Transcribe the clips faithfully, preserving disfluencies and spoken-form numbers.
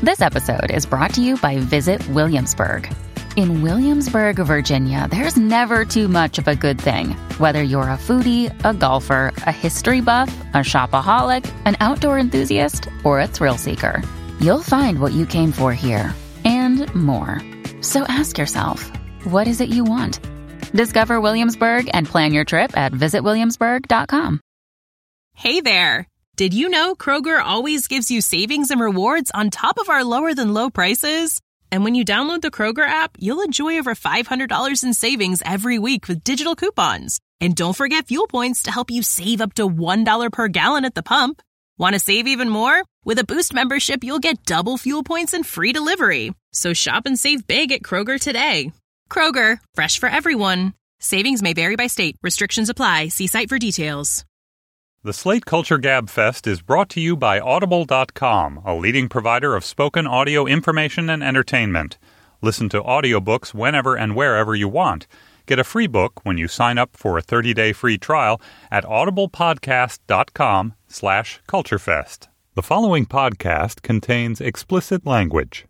This episode is brought to you by Visit Williamsburg. In Williamsburg, Virginia, there's never too much of a good thing. Whether you're a foodie, a golfer, a history buff, a shopaholic, an outdoor enthusiast, or a thrill seeker, you'll find what you came for here and more. So ask yourself, what is it you want? Discover Williamsburg and plan your trip at visit williamsburg dot com. Hey there! Did you know Kroger always gives you savings and rewards on top of our lower-than-low prices? And when you download the Kroger app, you'll enjoy over five hundred dollars in savings every week with digital coupons. And don't forget fuel points to help you save up to one dollar per gallon at the pump. Want to save even more? With a Boost membership, you'll get double fuel points and free delivery. So shop and save big at Kroger today. Kroger, fresh for everyone. Savings may vary by state. Restrictions apply. See site for details. The Slate Culture Gab Fest is brought to you by Audible dot com, a leading provider of spoken audio information and entertainment. Listen to audiobooks whenever and wherever you want. Get a free book when you sign up for a thirty-day free trial at audiblepodcast.com slash culturefest. The following podcast contains explicit language.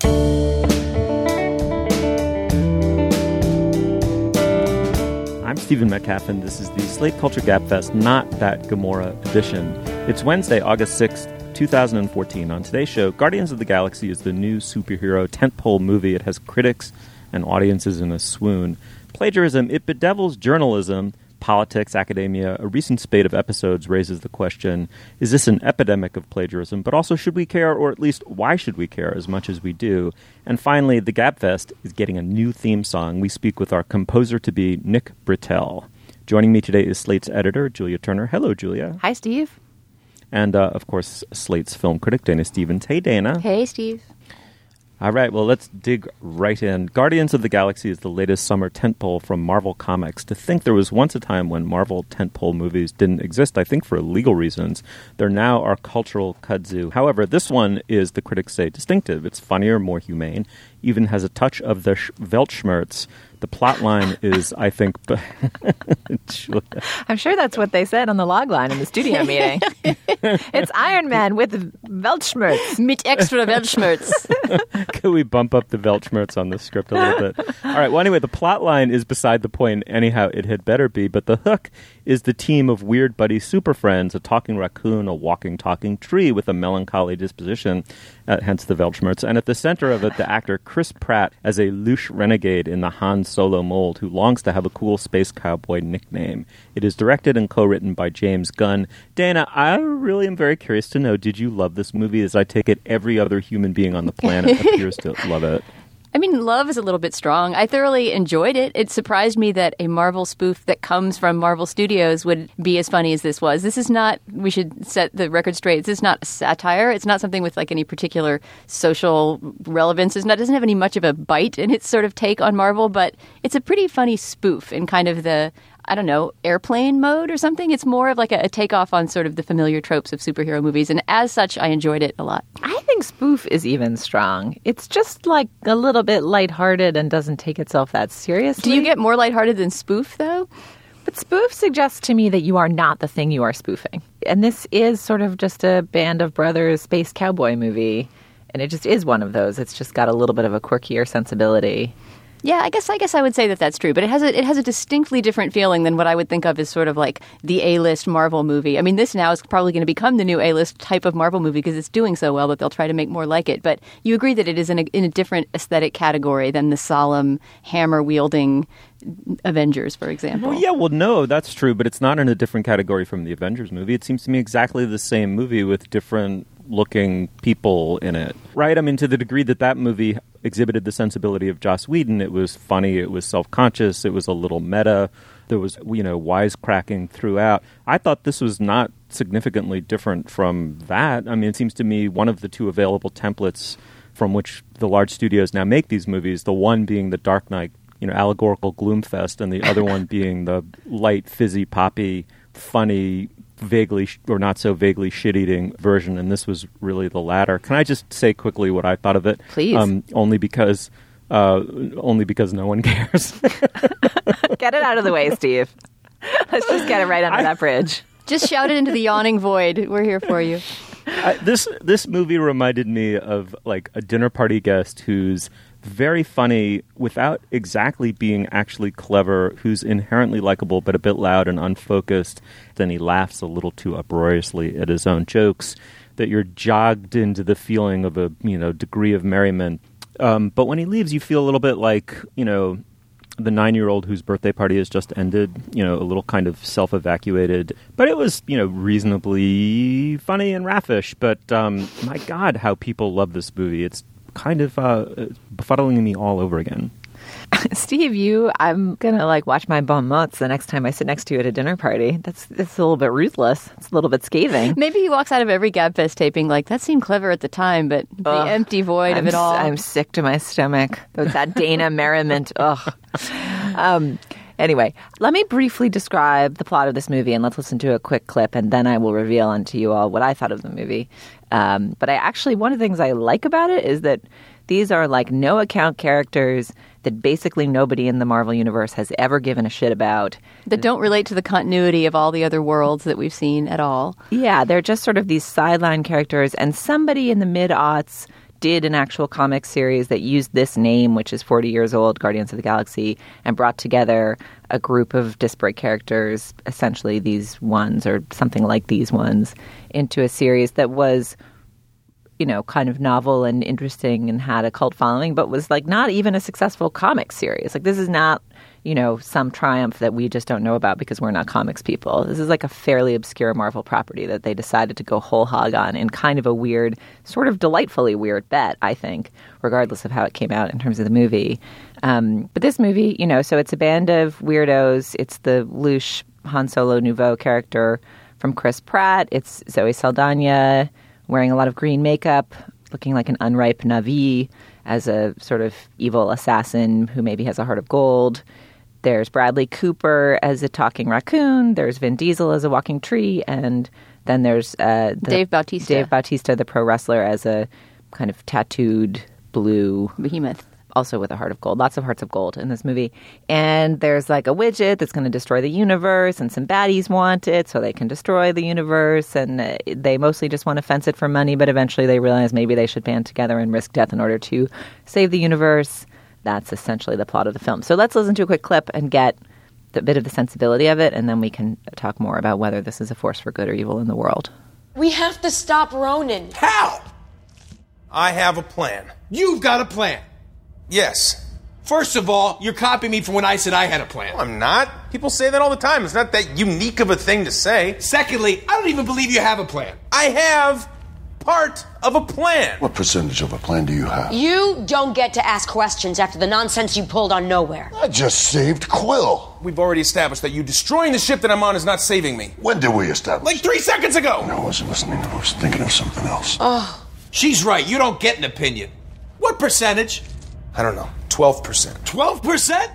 I'm Stephen Metcalf, and this is the Slate Culture Gab Fest Not That Gamora edition. It's Wednesday, August sixth, twenty fourteen. On today's show, Guardians of the Galaxy is the new superhero tentpole movie. It has critics and audiences in a swoon. Plagiarism, it bedevils journalism, politics, academia. A recent spate of episodes raises the question, is this an epidemic of plagiarism? But also, should we care, or at least why should we care as much as we do? And finally, the Gabfest is getting a new theme song. We speak with our composer-to-be, Nick Britell. Joining me today is Slate's editor, Julia Turner. Hello, Julia. Hi, Steve. And, uh, of course, Slate's film critic, Dana Stevens. Hey, Dana. Hey, Steve. All right, well, let's dig right in. Guardians of the Galaxy is the latest summer tentpole from Marvel Comics. To think there was once a time when Marvel tentpole movies didn't exist, I think for legal reasons. They're now our cultural kudzu. However, this one is, the critics say, distinctive. It's funnier, more humane, even has a touch of the sh- Weltschmerz. The plot line is, I think... I'm sure that's what they said on the log line in the studio meeting. It's Iron Man with Weltschmerz. Mit extra Weltschmerz. Can we bump up the Weltschmerz on the script a little bit? All right, well, anyway, the plot line is beside the point. Anyhow, it had better be. But the hook is the team of weird buddy super friends, a talking raccoon, a walking, talking tree with a melancholy disposition, uh, hence the Weltschmerz. And at the center of it, the actor Chris Pratt as a louche renegade in the Han Solo mold who longs to have a cool space cowboy nickname. It is directed and co-written by James Gunn. Dana, I really am very curious to know, did you love this movie? As I take it, every other human being on the planet appears to love it. I mean, love is a little bit strong. I thoroughly enjoyed it. It surprised me that a Marvel spoof that comes from Marvel Studios would be as funny as this was. This is not, we should set the record straight, this is not a satire. It's not something with like any particular social relevance. It's not, it doesn't have any much of a bite in its sort of take on Marvel, but it's a pretty funny spoof in kind of the, I don't know, airplane mode or something. It's more of like a, a takeoff on sort of the familiar tropes of superhero movies. And as such, I enjoyed it a lot. I think spoof is even strong. It's just like a little bit lighthearted and doesn't take itself that seriously. Do you get more lighthearted than spoof, though? But spoof suggests to me that you are not the thing you are spoofing. And this is sort of just a Band of Brothers space cowboy movie. And it just is one of those. It's just got a little bit of a quirkier sensibility. Yeah, I guess I guess I would say that that's true, but it has a it has a distinctly different feeling than what I would think of as sort of like the A-list Marvel movie. I mean, this now is probably going to become the new A-list type of Marvel movie because it's doing so well that they'll try to make more like it. But you agree that it is in a, in a different aesthetic category than the solemn hammer-wielding Avengers, for example. Well, yeah, well, no, that's true, but it's not in a different category from the Avengers movie. It seems to me exactly the same movie with different looking people in it, right? I mean, to the degree that that movie exhibited the sensibility of Joss Whedon, it was funny, it was self-conscious, it was a little meta, there was, you know, wisecracking throughout. I thought this was not significantly different from that. I mean, it seems to me one of the two available templates from which the large studios now make these movies, the one being the Dark Knight, you know, allegorical gloomfest, and the other one being the light, fizzy, poppy, funny, vaguely sh- or not so vaguely shit-eating version, and this was really the latter. Can I just say quickly what I thought of it? Please. Um, only because, uh, only because no one cares. Get it out of the way, Steve. Let's just get it right under I, that bridge. Just shout it into the yawning void. We're here for you. I, this this movie reminded me of like a dinner party guest who's very funny without exactly being actually clever, who's inherently likable but a bit loud and unfocused. Then he laughs a little too uproariously at his own jokes, that you're jogged into the feeling of a, you know, degree of merriment. Um, but when he leaves, you feel a little bit like, you know, the nine-year-old whose birthday party has just ended, you know, a little kind of self-evacuated. But it was, you know, reasonably funny and raffish. But um, my God, how people love this movie. It's kind of uh, befuddling me all over again. Steve, you, I'm going to like watch my bon mots the next time I sit next to you at a dinner party. That's, that's a little bit ruthless. It's a little bit scathing. Maybe he walks out of every GabFest taping like, that seemed clever at the time, but the Ugh, empty void I'm, of it all. I'm sick to my stomach. That Dana merriment. Ugh. Um, anyway, let me briefly describe the plot of this movie, and let's listen to a quick clip, and then I will reveal unto you all what I thought of the movie. Um, but I actually, one of the things I like about it is that these are like no account characters that basically nobody in the Marvel Universe has ever given a shit about. That don't relate to the continuity of all the other worlds that we've seen at all. Yeah, they're just sort of these sideline characters, and somebody in the mid-aughts did an actual comic series that used this name, which is forty years old, Guardians of the Galaxy, and brought together a group of disparate characters, essentially these ones or something like these ones, into a series that was, you know, kind of novel and interesting and had a cult following, but was like not even a successful comic series. Like this is not, you know, some triumph that we just don't know about because we're not comics people. This is like a fairly obscure Marvel property that they decided to go whole hog on in kind of a weird, sort of delightfully weird bet, I think, regardless of how it came out in terms of the movie. Um, but this movie, you know, so it's a band of weirdos. It's the louche Han Solo Nouveau character from Chris Pratt. It's Zoe Saldana wearing a lot of green makeup, looking like an unripe Na'vi as a sort of evil assassin who maybe has a heart of gold. There's Bradley Cooper as a talking raccoon. There's Vin Diesel as a walking tree. And then there's uh, the, Dave Bautista. Dave Bautista, the pro wrestler, as a kind of tattooed blue behemoth. Also with a heart of gold. Lots of hearts of gold in this movie. And there's like a widget that's going to destroy the universe, and some baddies want it so they can destroy the universe. And uh, they mostly just want to fence it for money, but eventually they realize maybe they should band together and risk death in order to save the universe. That's essentially the plot of the film. So let's listen to a quick clip and get a bit of the sensibility of it, and then we can talk more about whether this is a force for good or evil in the world. We have to stop Ronan. How? I have a plan. You've got a plan. Yes. First of all, you're copying me from when I said I had a plan. No, I'm not. People say that all the time. It's not that unique of a thing to say. Secondly, I don't even believe you have a plan. I have part of a plan. What percentage of a plan do you have? You don't get to ask questions after the nonsense you pulled on Nowhere. I just saved Quill. We've already established that you destroying the ship that I'm on is not saving me. When did we establish? Like three seconds ago. No, I wasn't listening. I was thinking of something else. Oh. She's right. You don't get an opinion. What percentage? I don't know. twelve percent. twelve percent?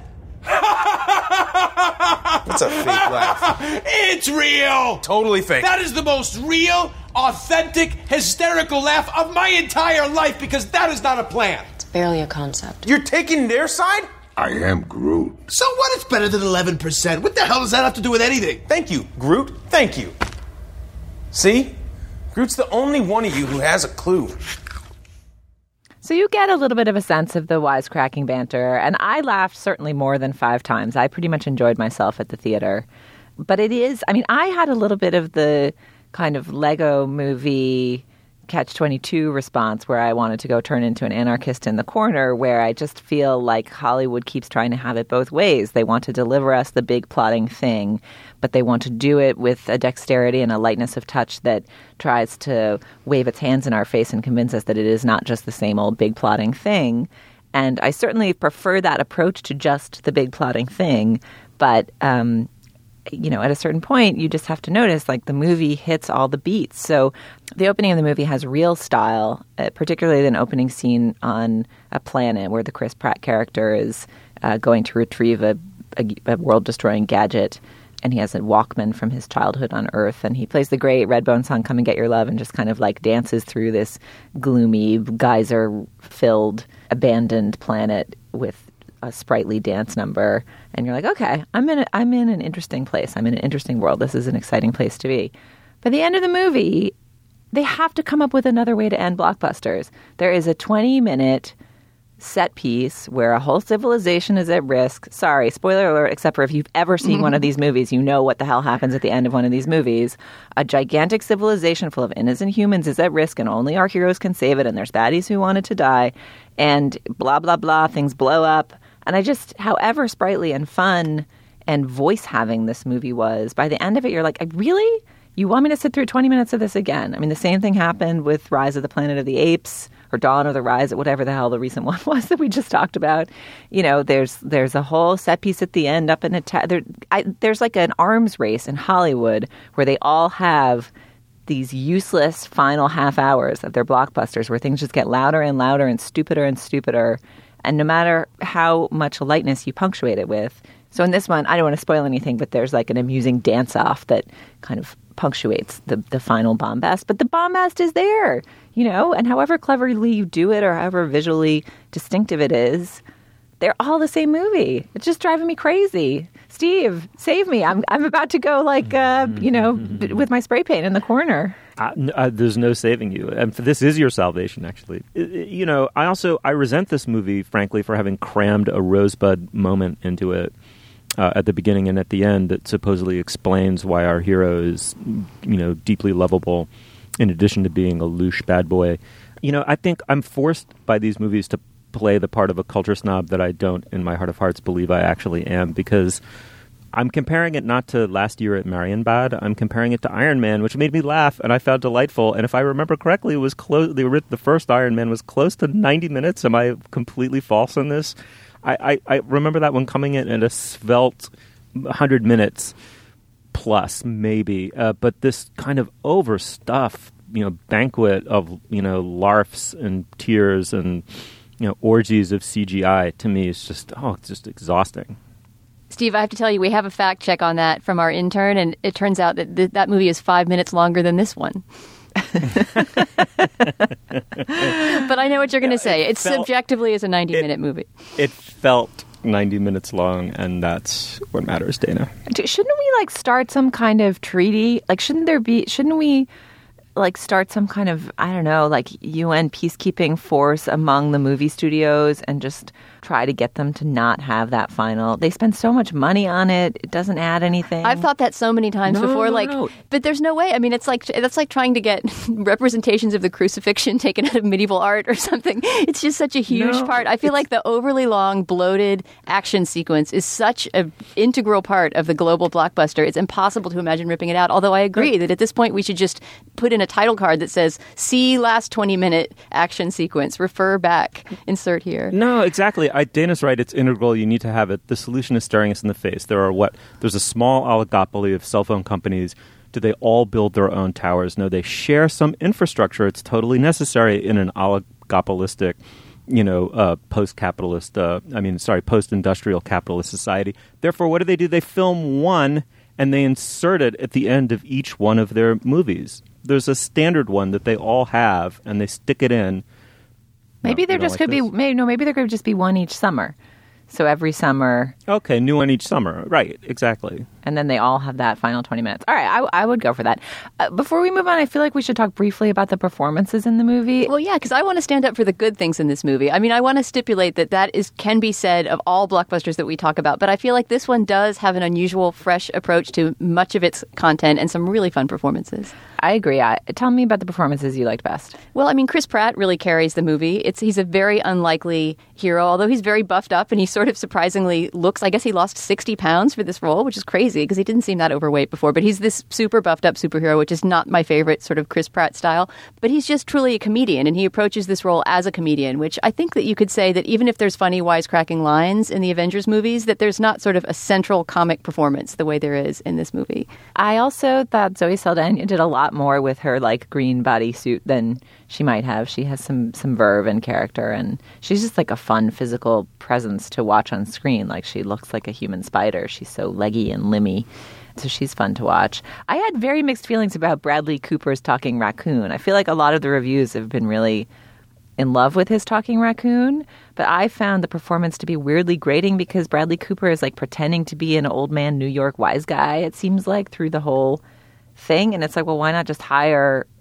That's a fake laugh. It's real. Totally fake. That is the most real, authentic, hysterical laugh of my entire life, because that is not a plan. It's barely a concept. You're taking their side? I am Groot. So what? It's better than eleven percent. What the hell does that have to do with anything? Thank you, Groot. Thank you. See? Groot's the only one of you who has a clue. So you get a little bit of a sense of the wisecracking banter, and I laughed certainly more than five times. I pretty much enjoyed myself at the theater. But it is, I mean, I had a little bit of the kind of Lego movie catch twenty-two response where I wanted to go turn into an anarchist in the corner, where I just feel like Hollywood keeps trying to have it both ways. They want to deliver us the big plotting thing, but they want to do it with a dexterity and a lightness of touch that tries to wave its hands in our face and convince us that it is not just the same old big plotting thing. And I certainly prefer that approach to just the big plotting thing, but um you know, at a certain point, you just have to notice, like, the movie hits all the beats. So the opening of the movie has real style, uh, particularly an opening scene on a planet where the Chris Pratt character is uh, going to retrieve a, a, a world-destroying gadget, and he has a Walkman from his childhood on Earth, and he plays the great Redbone song, Come and Get Your Love, and just kind of, like, dances through this gloomy, geyser-filled, abandoned planet with a sprightly dance number, and you're like, okay, I'm in a, I'm in an interesting place. I'm in an interesting world. This is an exciting place to be. By the end of the movie, they have to come up with another way to end blockbusters. There is a twenty-minute set piece where a whole civilization is at risk. Sorry, spoiler alert, except for if you've ever seen one of these movies, you know what the hell happens at the end of one of these movies. A gigantic civilization full of innocent humans is at risk and only our heroes can save it, and there's baddies who wanted to die, and blah, blah, blah, things blow up. And I just, however sprightly and fun and voice-having this movie was, by the end of it, you're like, I really? You want me to sit through twenty minutes of this again? I mean, the same thing happened with Rise of the Planet of the Apes, or Dawn of the Rise, whatever the hell the recent one was that we just talked about. You know, there's there's a whole set piece at the end up in a ta- there, I, there's like an arms race in Hollywood where they all have these useless final half hours of their blockbusters where things just get louder and louder and stupider and stupider. And no matter how much lightness you punctuate it with. So in this one, I don't want to spoil anything, but there's like an amusing dance-off that kind of punctuates the, the final bombast. But the bombast is there, you know, and however cleverly you do it or however visually distinctive it is, they're all the same movie. It's just driving me crazy. Steve, save me. I'm I'm about to go like, uh, you know, b- with my spray paint in the corner. Uh, n- uh, there's no saving you. And this is your salvation, actually. I- I- you know, I also, I resent this movie, frankly, for having crammed a Rosebud moment into it. Uh, at the beginning and at the end that supposedly explains why our hero is, you know, deeply lovable in addition to being a louche bad boy. You know, I think I'm forced by these movies to play the part of a culture snob that I don't, in my heart of hearts, believe I actually am, because I'm comparing it not to Last Year at Marienbad. I'm comparing it to Iron Man, which made me laugh and I found delightful. And if I remember correctly, it was close. The, the first Iron Man was close to ninety minutes. Am I completely false on this? I, I, I remember that one coming in at a svelte one hundred minutes plus, maybe. Uh, but this kind of overstuffed, you know, banquet of, you know, larfs and tears and, you know, orgies of C G I, to me is just, oh, it's just exhausting. Steve, I have to tell you, we have a fact check on that from our intern, and it turns out that th- that movie is five minutes longer than this one. But I know what you're going to say. It, it felt, subjectively is a ninety-minute movie. It felt ninety minutes long, and that's what matters, Dana. Shouldn't we, like, start some kind of treaty? Like, shouldn't there be, shouldn't we, like, start some kind of, I don't know, like, U N peacekeeping force among the movie studios and just try to get them to not have that final. They spend so much money on it. It doesn't add anything. I've thought that so many times no, before. No, like, no. But there's no way. I mean, it's like that's like trying to get representations of the crucifixion taken out of medieval art or something. It's just such a huge no, part. I feel like the overly long, bloated action sequence is such an integral part of the global blockbuster. It's impossible to imagine ripping it out. Although I agree that at this point we should just put in a title card that says, see last twenty-minute action sequence, refer back, insert here. No, exactly. I, Dana's right. It's integral. You need to have it. The solution is staring us in the face. There are what? There's a small oligopoly of cell phone companies. Do they all build their own towers? No, they share some infrastructure. It's totally necessary in an oligopolistic, you know, uh, post-capitalist, uh, I mean, sorry, post-industrial capitalist society. Therefore, what do they do? They film one and they insert it at the end of each one of their movies. There's a standard one that they all have, and they stick it in. Maybe no, there just like could this? be, maybe, no, maybe there could just be one each summer. So every summer. Okay, new one each summer. Right, exactly. And then they all have that final twenty minutes. All right, I, I would go for that. Uh, before we move on, I feel like we should talk briefly about the performances in the movie. Well, yeah, because I want to stand up for the good things in this movie. I mean, I want to stipulate that that is can be said of all blockbusters that we talk about. But I feel like this one does have an unusual, fresh approach to much of its content and some really fun performances. I agree. I, tell me about the performances you liked best. Well, I mean, Chris Pratt really carries the movie. It's He's a very unlikely hero, although he's very buffed up and he sort of surprisingly looks, I guess he lost sixty pounds for this role, which is crazy because he didn't seem that overweight before. But he's this super buffed up superhero, which is not my favorite sort of Chris Pratt style. But he's just truly a comedian, and he approaches this role as a comedian, which I think that you could say that even if there's funny, wisecracking lines in the Avengers movies, that there's not sort of a central comic performance the way there is in this movie. I also thought Zoe Saldana did a lot more with her like green bodysuit than she might have. She has some some verve and character, and she's just like a fun physical presence to watch on screen. Like she looks like a human spider. She's so leggy and limmy. So she's fun to watch. I had very mixed feelings about Bradley Cooper's talking raccoon. I feel like a lot of the reviews have been really in love with his talking raccoon, but I found the performance to be weirdly grating because Bradley Cooper is like pretending to be an old man New York wise guy, it seems like, through the whole thing. And it's like, well, why not just hire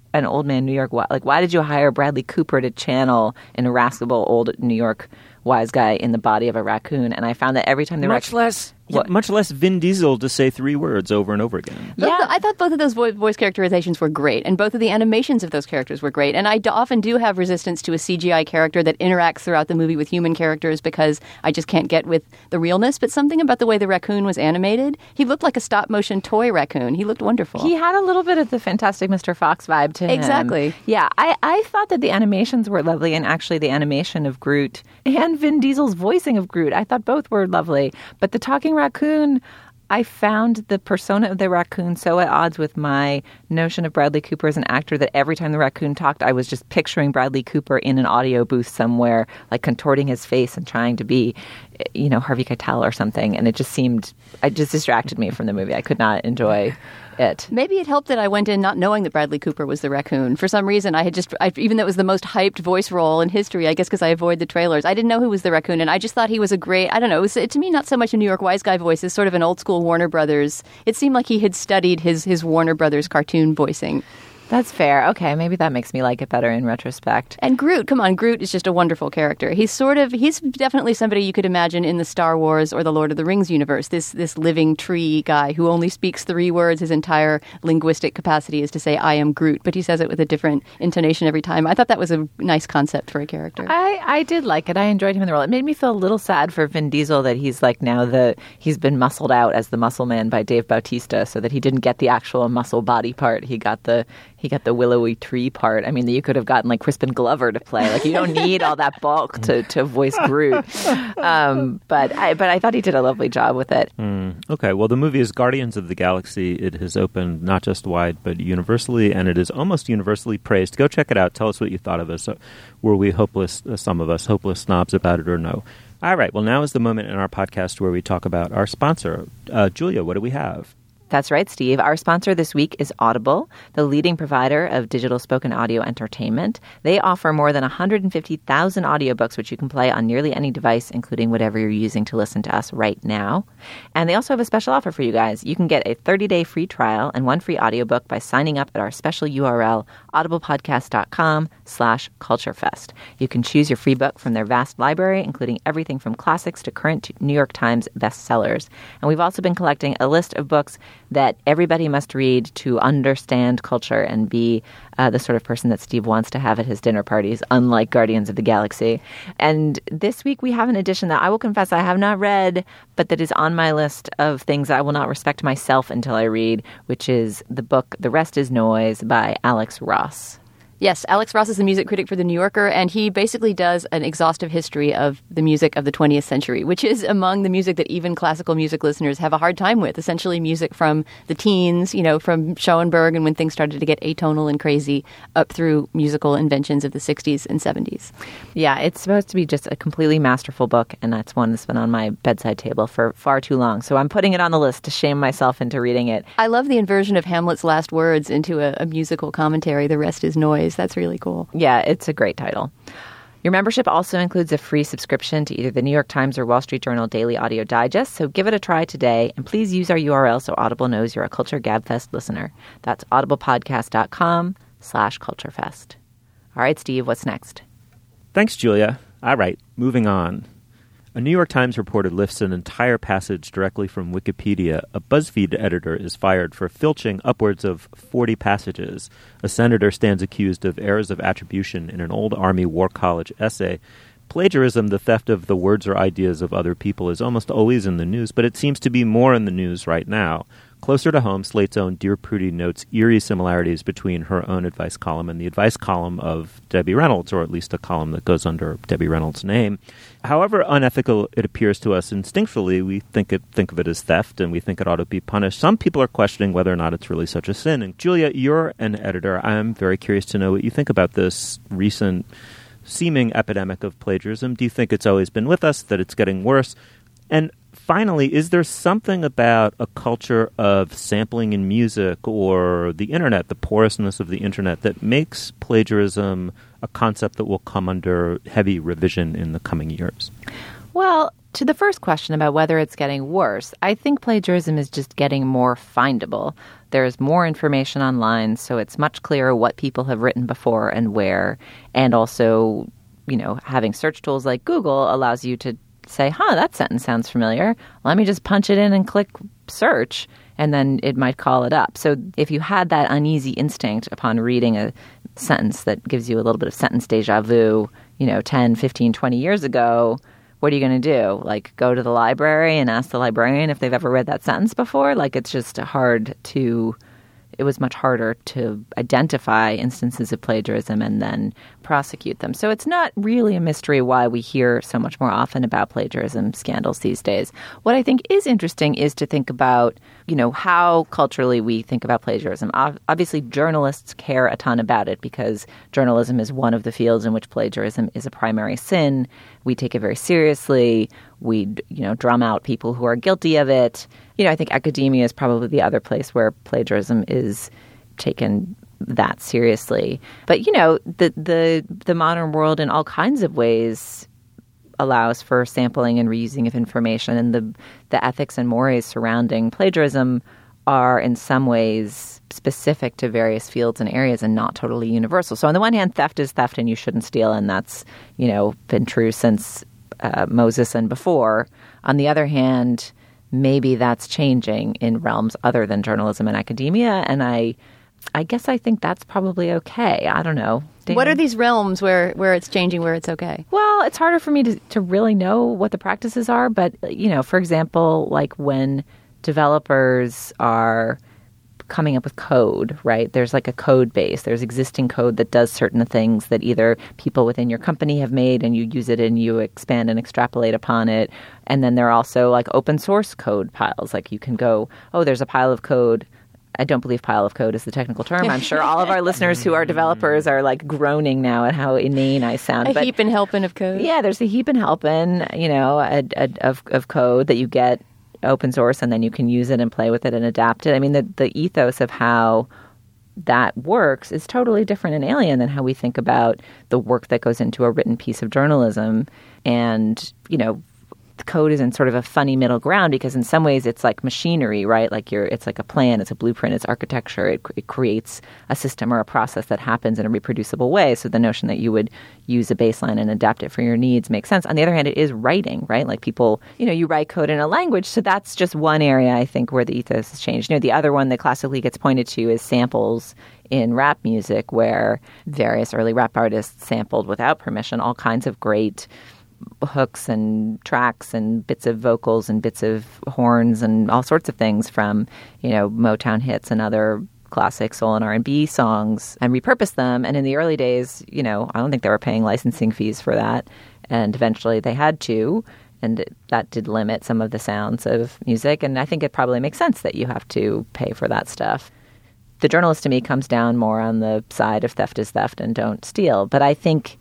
an old man New York? Like, why did you hire Bradley Cooper to channel an irascible old New York wise guy in the body of a raccoon? And I found that every time the much rac- less, yeah, much less Vin Diesel to say three words over and over again. Yeah, I thought both of those vo- voice characterizations were great, and both of the animations of those characters were great. And I d- often do have resistance to a C G I character that interacts throughout the movie with human characters because I just can't get with the realness. But something about the way the raccoon was animated, he looked like a stop motion toy raccoon. He looked wonderful. He had a little bit of the Fantastic Mister Fox vibe to him. Exactly. Yeah, I, I thought that the animations were lovely, and actually the animation of Groot and Vin Diesel's voicing of Groot, I thought both were lovely. But the talking raccoon, I found the persona of the raccoon so at odds with my notion of Bradley Cooper as an actor that every time the raccoon talked, I was just picturing Bradley Cooper in an audio booth somewhere, like contorting his face and trying to be, you know, Harvey Keitel or something. And it just seemed, it just distracted me from the movie. I could not enjoy it. Maybe it helped that I went in not knowing that Bradley Cooper was the raccoon. For some reason, I had just, I, even though it was the most hyped voice role in history, I guess because I avoid the trailers, I didn't know who was the raccoon, and I just thought he was a great, I don't know, it was, to me, not so much a New York wise guy voice as sort of an old school Warner Brothers. It seemed like he had studied his, his Warner Brothers cartoon voicing. That's fair. Okay, maybe that makes me like it better in retrospect. And Groot, come on, Groot is just a wonderful character. He's sort of, he's definitely somebody you could imagine in the Star Wars or the Lord of the Rings universe. This this living tree guy who only speaks three words. His entire linguistic capacity is to say, I am Groot, but he says it with a different intonation every time. I thought that was a nice concept for a character. I, I did like it. I enjoyed him in the role. It made me feel a little sad for Vin Diesel that he's like now the, he's been muscled out as the muscle man by Dave Bautista so that he didn't get the actual muscle body part. He got the, he got the willowy tree part. I mean, you could have gotten like Crispin Glover to play. Like, you don't need all that bulk to, to voice Groot. Um, but I but I thought he did a lovely job with it. Mm, okay, well, the movie is Guardians of the Galaxy. It has opened not just wide, but universally, and it is almost universally praised. Go check it out. Tell us what you thought of us. Were we hopeless, uh, some of us, hopeless snobs about it or no? All right, well, now is the moment in our podcast where we talk about our sponsor. Uh, Julia, what do we have? That's right, Steve. Our sponsor this week is Audible, the leading provider of digital spoken audio entertainment. They offer more than one hundred fifty thousand audiobooks, which you can play on nearly any device, including whatever you're using to listen to us right now. And they also have a special offer for you guys. You can get a thirty-day free trial and one free audiobook by signing up at our special U R L, audiblepodcast.com slash culturefest. You can choose your free book from their vast library, including everything from classics to current New York Times bestsellers. And we've also been collecting a list of books that everybody must read to understand culture and be uh, the sort of person that Steve wants to have at his dinner parties, unlike Guardians of the Galaxy. And this week we have an edition that I will confess I have not read, but that is on my list of things I will not respect myself until I read, which is the book The Rest is Noise by Alex Ross. Yes, Alex Ross is the music critic for The New Yorker, and he basically does an exhaustive history of the music of the twentieth century, which is among the music that even classical music listeners have a hard time with, essentially music from the teens, you know, from Schoenberg and when things started to get atonal and crazy, up through musical inventions of the sixties and seventies. Yeah, it's supposed to be just a completely masterful book, and that's one that's been on my bedside table for far too long. So I'm putting it on the list to shame myself into reading it. I love the inversion of Hamlet's last words into a, a musical commentary, The Rest is Noise. That's really cool. Yeah, it's a great title. Your membership also includes a free subscription to either the New York Times or Wall Street Journal Daily Audio Digest, so give it a try today, and please use our U R L so Audible knows you're a Culture Gabfest listener. That's audiblepodcast.com slash culturefest. All right, Steve, what's next? Thanks, Julia. All right, moving on. A New York Times reporter lifts an entire passage directly from Wikipedia. A BuzzFeed editor is fired for filching upwards of forty passages. A senator stands accused of errors of attribution in an old Army War College essay. Plagiarism, the theft of the words or ideas of other people, is almost always in the news, but it seems to be more in the news right now. Closer to home, Slate's own Dear Prudie notes eerie similarities between her own advice column and the advice column of Debbie Reynolds, or at least a column that goes under Debbie Reynolds' name. However unethical it appears to us instinctually, we think it think of it as theft, and we think it ought to be punished. Some people are questioning whether or not it's really such a sin. And Julia, you're an editor. I'm very curious to know what you think about this recent seeming epidemic of plagiarism. Do you think it's always been with us, that it's getting worse? And finally, is there something about a culture of sampling in music or the internet, the porousness of the internet, that makes plagiarism a concept that will come under heavy revision in the coming years? Well, to the first question about whether it's getting worse, I think plagiarism is just getting more findable. There's more information online, so it's much clearer what people have written before and where. And also, you know, having search tools like Google allows you to say, huh, that sentence sounds familiar. Let me just punch it in and click search, and then it might call it up. So if you had that uneasy instinct upon reading a sentence that gives you a little bit of sentence deja vu, you know, ten, fifteen, twenty years ago, what are you going to do? Like, go to the library and ask the librarian if they've ever read that sentence before? Like, it's just hard to, it was much harder to identify instances of plagiarism and then prosecute them. So it's not really a mystery why we hear so much more often about plagiarism scandals these days. What I think is interesting is to think about, you know, how culturally we think about plagiarism. Obviously, journalists care a ton about it because journalism is one of the fields in which plagiarism is a primary sin. We take it very seriously. We, you know, drum out people who are guilty of it. You know, I think academia is probably the other place where plagiarism is taken that seriously. But, you know, the the the modern world in all kinds of ways allows for sampling and reusing of information, and the the ethics and mores surrounding plagiarism are in some ways specific to various fields and areas and not totally universal. So on the one hand, theft is theft and you shouldn't steal, and that's, you know, been true since uh, Moses and before. On the other hand, maybe that's changing in realms other than journalism and academia, and I I guess I think that's probably okay. I don't know. Dan? What are these realms where, where it's changing, where it's okay? Well, it's harder for me to, to really know what the practices are. But, you know, for example, like when developers are coming up with code, right? There's like a code base. There's existing code that does certain things that either people within your company have made and you use it and you expand and extrapolate upon it. And then there are also like open source code piles. Like you can go, oh, there's a pile of code. I don't believe pile of code is the technical term. I'm sure all of our listeners who are developers are like groaning now at how inane I sound. A but, heap and helping of code. Yeah, there's a heap and helping, you know, a, a, of, of code that you get open source and then you can use it and play with it and adapt it. I mean, the, the ethos of how that works is totally different and alien than how we think about the work that goes into a written piece of journalism. And, you know, the code is in sort of a funny middle ground because in some ways it's like machinery, right? Like you're, it's like a plan, it's a blueprint, it's architecture. It, it creates a system or a process that happens in a reproducible way. So the notion that you would use a baseline and adapt it for your needs makes sense. On the other hand, it is writing, right? Like people, you know, you write code in a language. So that's just one area I think where the ethos has changed. You know, the other one that classically gets pointed to is samples in rap music, where various early rap artists sampled without permission all kinds of great hooks and tracks and bits of vocals and bits of horns and all sorts of things from, you know, Motown hits and other classic soul and R and B songs and repurposed them. And in the early days, you know, I don't think they were paying licensing fees for that. And eventually they had to. And that did limit some of the sounds of music. And I think it probably makes sense that you have to pay for that stuff. The journalist to me comes down more on the side of theft is theft and don't steal. But I think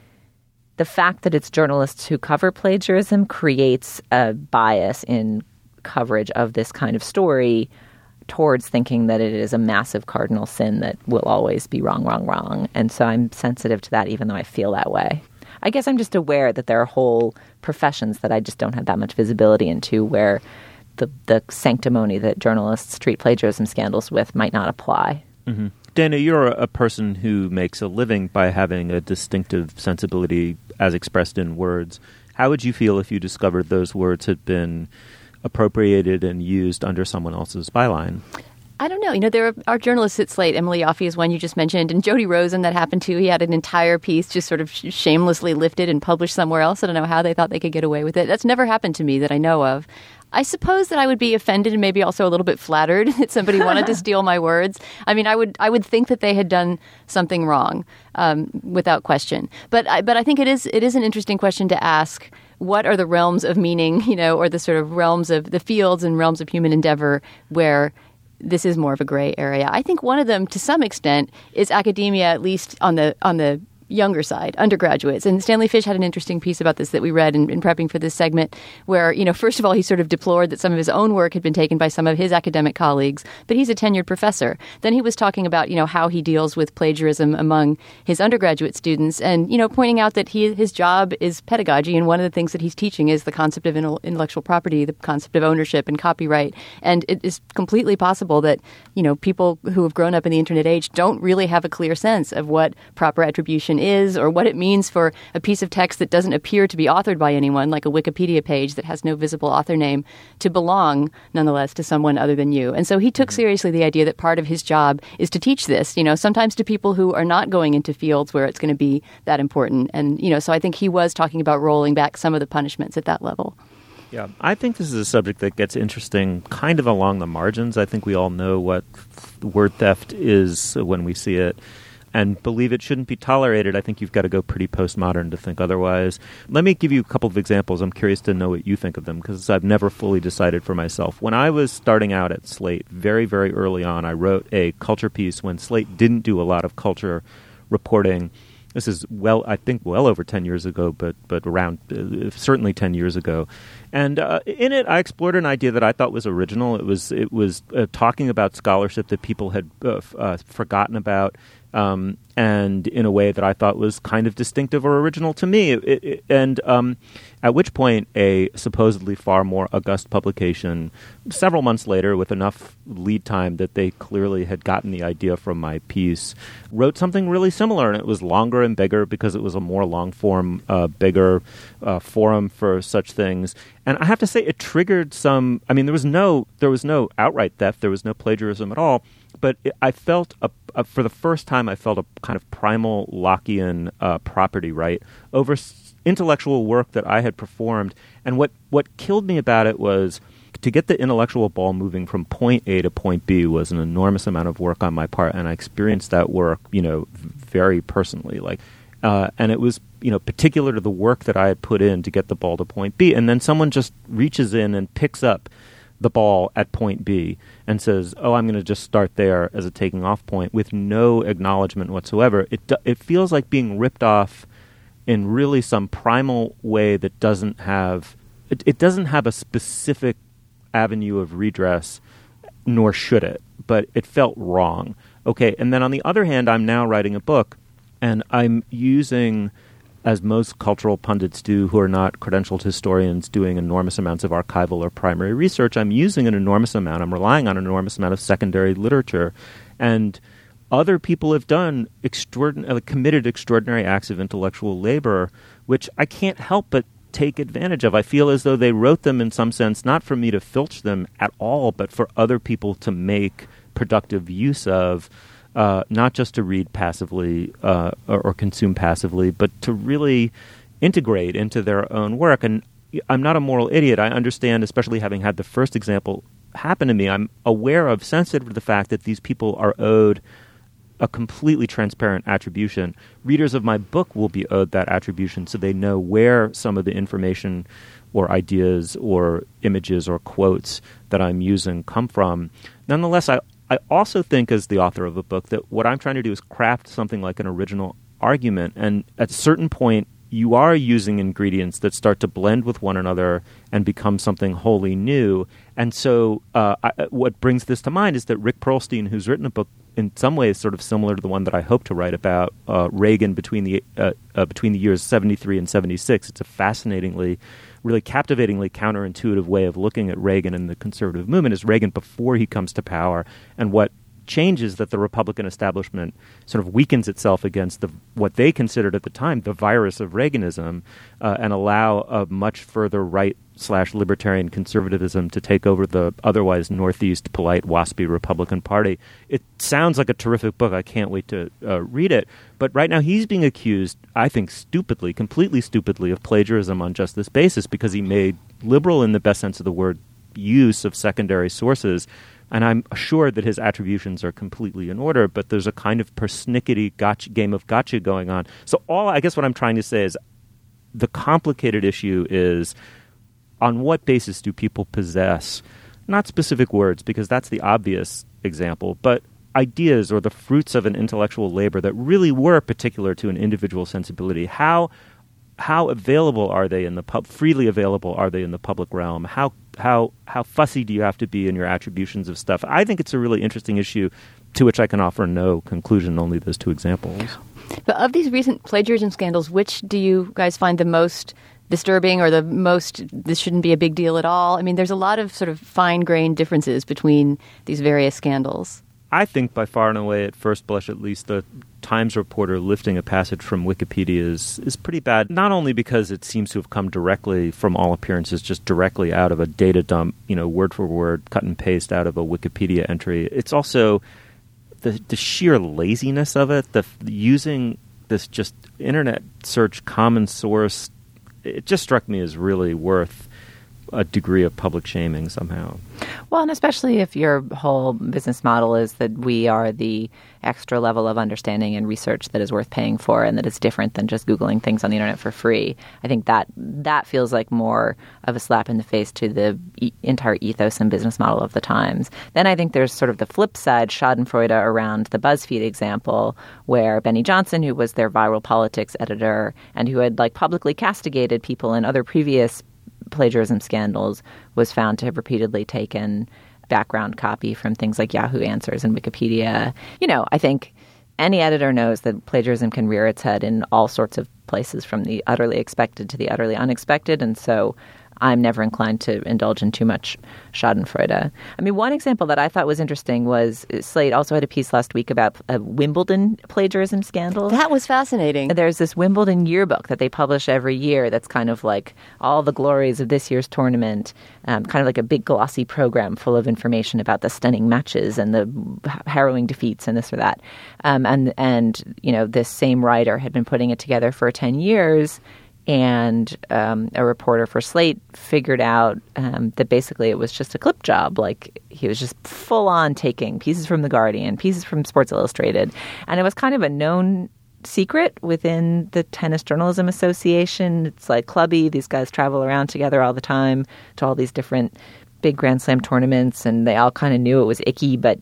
the fact that it's journalists who cover plagiarism creates a bias in coverage of this kind of story towards thinking that it is a massive cardinal sin that will always be wrong, wrong, wrong. And so I'm sensitive to that, even though I feel that way. I guess I'm just aware that there are whole professions that I just don't have that much visibility into where the, the sanctimony that journalists treat plagiarism scandals with might not apply. Mm-hmm. Dana, you're a person who makes a living by having a distinctive sensibility as expressed in words. How would you feel if you discovered those words had been appropriated and used under someone else's byline? I don't know. You know, there are journalists at Slate. Emily Yoffe is one you just mentioned. And Jody Rosen, that happened too. He had an entire piece just sort of sh- shamelessly lifted and published somewhere else. I don't know how they thought they could get away with it. That's never happened to me that I know of. I suppose that I would be offended and maybe also a little bit flattered that somebody wanted to steal my words. I mean, I would I would think that they had done something wrong, um, without question. But I, but I think it is it is an interesting question to ask. What are the realms of meaning, you know, or the sort of realms of the fields and realms of human endeavor where this is more of a gray area? I think one of them, to some extent, is academia, at least on the on the younger side, undergraduates. And Stanley Fish had an interesting piece about this that we read in, in prepping for this segment, where, you know, first of all, he sort of deplored that some of his own work had been taken by some of his academic colleagues, but he's a tenured professor. Then he was talking about, you know, how he deals with plagiarism among his undergraduate students and, you know, pointing out that he his job is pedagogy, and one of the things that he's teaching is the concept of intellectual property, the concept of ownership and copyright. And it is completely possible that, you know, people who have grown up in the internet age don't really have a clear sense of what proper attribution is or what it means for a piece of text that doesn't appear to be authored by anyone, like a Wikipedia page that has no visible author name, to belong, nonetheless, to someone other than you. And so he took seriously the idea that part of his job is to teach this, you know, sometimes to people who are not going into fields where it's going to be that important. And, you know, so I think he was talking about rolling back some of the punishments at that level. Yeah, I think this is a subject that gets interesting kind of along the margins. I think we all know what word theft is when we see it and believe it shouldn't be tolerated. I think you've got to go pretty postmodern to think otherwise. Let me give you a couple of examples. I'm curious to know what you think of them because I've never fully decided for myself. When I was starting out at Slate, very, very early on, I wrote a culture piece when Slate didn't do a lot of culture reporting. This is, well, I think well over ten years ago, but but around uh, certainly ten years ago. And uh, in it, I explored an idea that I thought was original. It was it was uh, talking about scholarship that people had uh, f- uh, forgotten about, um, and in a way that I thought was kind of distinctive or original to me. It, it, and um, at which point, a supposedly far more august publication, several months later, with enough lead time that they clearly had gotten the idea from my piece, wrote something really similar, and it was longer and bigger because it was a more long-form, uh, bigger uh, forum for such things. And I have to say, it triggered some. I mean, there was no, there was no outright theft, there was no plagiarism at all. But it, I felt, a, a, for the first time, I felt a kind of primal Lockean uh, property right over s- intellectual work that I had performed. And what, what killed me about it was to get the intellectual ball moving from point A to point B was an enormous amount of work on my part, and I experienced that work, you know, very personally. Like, uh, and it was, you know, particular to the work that I had put in to get the ball to point B. And then someone just reaches in and picks up the ball at point B and says, oh, I'm going to just start there as a taking off point with no acknowledgement whatsoever. It it feels like being ripped off in really some primal way that doesn't have, it, it doesn't have a specific avenue of redress, nor should it, but it felt wrong. Okay, and then on the other hand, I'm now writing a book, and I'm using, as most cultural pundits do who are not credentialed historians doing enormous amounts of archival or primary research, I'm using an enormous amount, I'm relying on an enormous amount of secondary literature. And other people have done, extraordinary, committed extraordinary acts of intellectual labor, which I can't help but take advantage of. I feel as though they wrote them in some sense, not for me to filch them at all, but for other people to make productive use of. Uh, not just to read passively uh, or, or consume passively, but to really integrate into their own work. And I'm not a moral idiot. I understand, especially having had the first example happen to me, I'm aware of, sensitive to the fact that these people are owed a completely transparent attribution. Readers of my book will be owed that attribution so they know where some of the information or ideas or images or quotes that I'm using come from. Nonetheless, I I also think, as the author of a book, that what I'm trying to do is craft something like an original argument. And at a certain point, you are using ingredients that start to blend with one another and become something wholly new. And so uh, I, what brings this to mind is that Rick Perlstein, who's written a book in some ways sort of similar to the one that I hope to write about, uh, Reagan between the uh, uh, between the years seventy-three and seventy-six. It's a fascinatingly, really captivatingly counterintuitive way of looking at Reagan and the conservative movement as Reagan before he comes to power, and what changes that the Republican establishment sort of weakens itself against the what they considered at the time the virus of Reaganism, uh, and allow a much further right slash libertarian conservatism to take over the otherwise northeast, polite, waspy Republican Party. It sounds like a terrific book. I can't wait to uh, read it. But right now he's being accused, I think stupidly, completely stupidly, of plagiarism on just this basis because he made liberal, in the best sense of the word, use of secondary sources. And I'm assured that his attributions are completely in order, but there's a kind of persnickety gotcha, game of gotcha going on. So all I guess what I'm trying to say is the complicated issue is, on what basis do people possess, not specific words, because that's the obvious example, but ideas or the fruits of an intellectual labor that really were particular to an individual sensibility, how how available are they in the pub freely available are they in the public realm? How how how fussy do you have to be in your attributions of stuff? I think it's a really interesting issue to which I can offer no conclusion, only those two examples. But of these recent plagiarism scandals, which do you guys find the most disturbing or the most, this shouldn't be a big deal at all? I mean, there's a lot of sort of fine-grained differences between these various scandals. I think by far and away, at first blush at least, the Times reporter lifting a passage from Wikipedia is, is pretty bad, not only because it seems to have come directly, from all appearances, just directly out of a data dump, you know, word for word, cut and paste out of a Wikipedia entry. It's also the, the sheer laziness of it, the, the using this just internet search common source. It just struck me as really worth a degree of public shaming somehow. Well, and especially if your whole business model is that we are the extra level of understanding and research that is worth paying for and that is different than just Googling things on the internet for free. I think that that feels like more of a slap in the face to the e- entire ethos and business model of the Times. Then I think there's sort of the flip side, schadenfreude around the BuzzFeed example, where Benny Johnson, who was their viral politics editor and who had like publicly castigated people in other previous plagiarism scandals, was found to have repeatedly taken background copy from things like Yahoo Answers and Wikipedia. You know, I think any editor knows that plagiarism can rear its head in all sorts of places, from the utterly expected to the utterly unexpected. And so I'm never inclined to indulge in too much schadenfreude. I mean, one example that I thought was interesting was Slate also had a piece last week about a Wimbledon plagiarism scandal. That was fascinating. There's this Wimbledon yearbook that they publish every year that's kind of like all the glories of this year's tournament, um, kind of like a big glossy program full of information about the stunning matches and the harrowing defeats and this or that. Um, and, and, you know, this same writer had been putting it together for ten years. And um, a reporter for Slate figured out um, that basically it was just a clip job. Like, he was just full on taking pieces from The Guardian, pieces from Sports Illustrated. And it was kind of a known secret within the Tennis Journalism Association. It's like clubby. These guys travel around together all the time to all these different big Grand Slam tournaments. And they all kind of knew it was icky. But,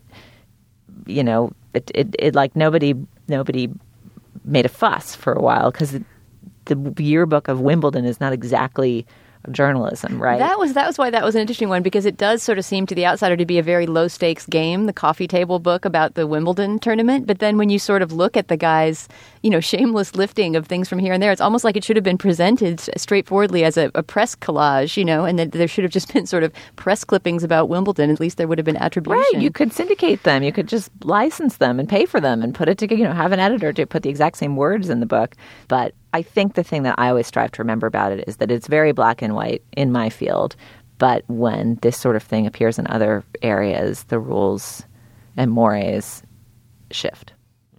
you know, it, it, it like nobody, nobody made a fuss for a while because it, the yearbook of Wimbledon is not exactly journalism, right? That was that was why that was an interesting one, because it does sort of seem to the outsider to be a very low stakes game, the coffee table book about the Wimbledon tournament. But then when you sort of look at the guy's, you know, shameless lifting of things from here and there, it's almost like it should have been presented straightforwardly as a, a press collage, you know, and that there should have just been sort of press clippings about Wimbledon. At least there would have been attribution. Right. You could syndicate them. You could just license them and pay for them and put it together, you know, have an editor to put the exact same words in the book. But I think the thing that I always strive to remember about it is that it's very black and white in my field. But when this sort of thing appears in other areas, the rules and mores shift.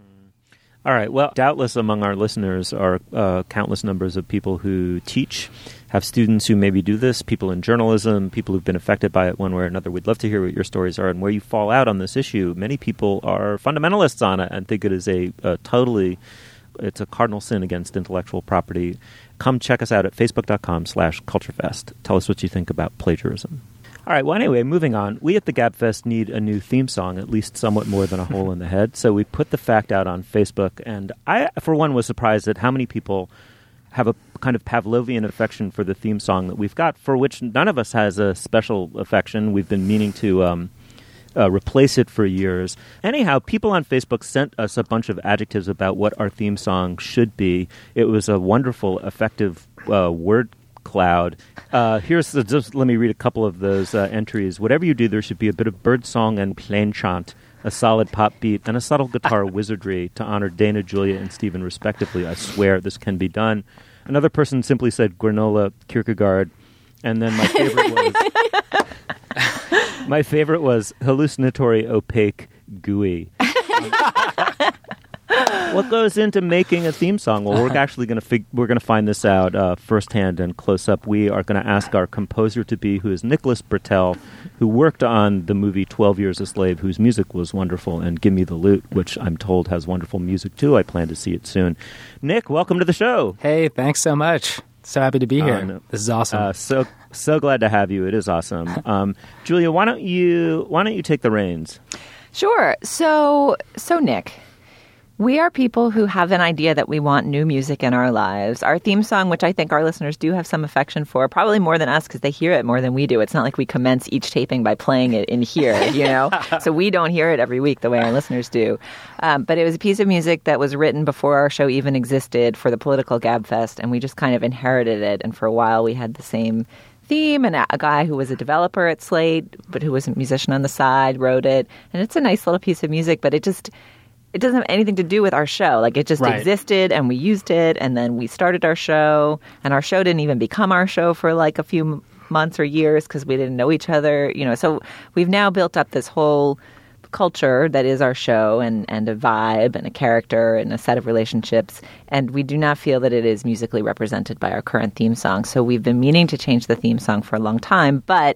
All right. Well, doubtless among our listeners are uh, countless numbers of people who teach, have students who maybe do this, people in journalism, people who've been affected by it one way or another. We'd love to hear what your stories are and where you fall out on this issue. Many people are fundamentalists on it and think it is a, a totally... It's a cardinal sin against intellectual property. Come check us out at facebook.com slash culturefest. Tell us what you think about plagiarism. All right, well, anyway, moving on. We at the GabFest need a new theme song, at least somewhat more than a hole in the head. So we put the fact out on Facebook, and I, for one, was surprised at how many people have a kind of Pavlovian affection for the theme song that we've got, for which none of us has a special affection. We've been meaning to... Um, Uh, replace it for years. Anyhow, people on Facebook sent us a bunch of adjectives about what our theme song should be. It was a wonderful, effective uh, word cloud. Uh, here's the, just let me read a couple of those uh, entries. Whatever you do, there should be a bit of bird song and plain chant, a solid pop beat, and a subtle guitar wizardry to honor Dana, Julia, and Stephen, respectively. I swear this can be done. Another person simply said granola, Kierkegaard, and then my favorite was... My favorite was hallucinatory, opaque, gooey. What goes into making a theme song? Well, we're actually going to fig- we're going to find this out uh, firsthand and close up. We are going to ask our composer to be, who is Nicholas Bertel, who worked on the movie twelve Years a Slave, whose music was wonderful, and Give Me the Loot, which I'm told has wonderful music too. I plan to see it soon. Nick, welcome to the show. Hey, thanks so much. So happy to be here. Uh, no. This is awesome. Uh, so so glad to have you. It is awesome. Um, Julia, why don't you why don't you take the reins? Sure. So, so Nick, we are people who have an idea that we want new music in our lives. Our theme song, which I think our listeners do have some affection for, probably more than us because they hear it more than we do. It's not like we commence each taping by playing it in here, you know? So we don't hear it every week the way our listeners do. Um, but it was a piece of music that was written before our show even existed for the Political Gab Fest, and we just kind of inherited it. And for a while we had the same theme, and a guy who was a developer at Slate, but who was a musician on the side, wrote it. And it's a nice little piece of music, but it just... it doesn't have anything to do with our show. Like, it just right. existed, and we used it, and then we started our show, and our show didn't even become our show for like a few m- months or years because we didn't know each other, you know. So we've now built up this whole culture that is our show, and, and a vibe and a character and a set of relationships, and we do not feel that it is musically represented by our current theme song. So we've been meaning to change the theme song for a long time, but